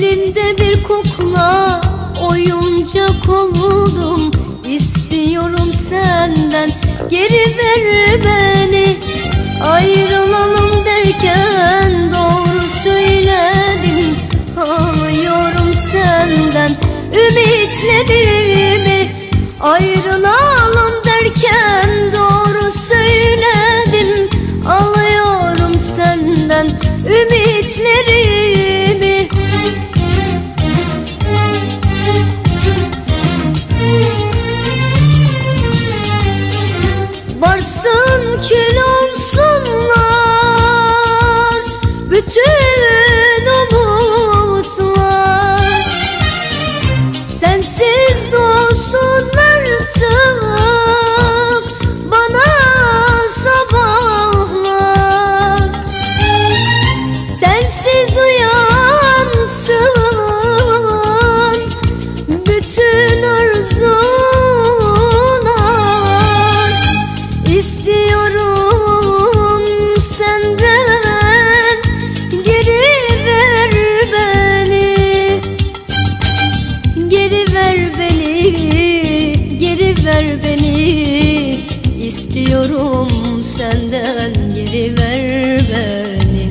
Elinde bir kukla oyuncak oldum. İstiyorum senden, geri ver beni. Ayrılalım derken doğru söyledim. Ağlıyorum senden, ümitlerimi. Ayrılalım derken doğru söyledim. Ağlıyorum senden, ümitlerimi. Varsın kül olsunlar bütün umutlar. Sensiz doğsun artık bana sabahlar. Sensiz uyansın bütün arzular. İstiyorum senden, geri ver beni. Geri ver beni, geri ver beni. İstiyorum senden, geri ver beni.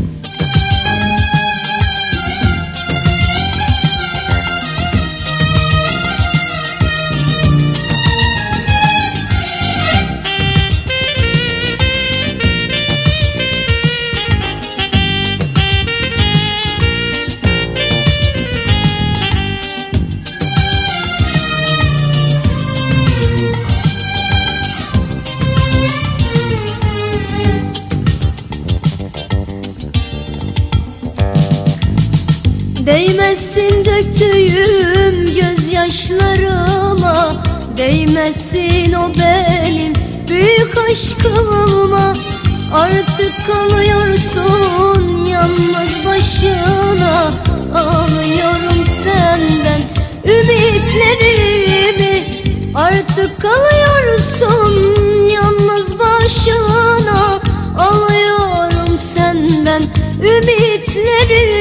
Değmezsin döktüğüm gözyaşlarıma, değmezsin o benim büyük aşkıma. Artık kalıyorsun yalnız başına. Ağlıyorum senden, ümitlerimi. Artık kalıyorsun yalnız başına. Ağlıyorum senden, ümitlerimi.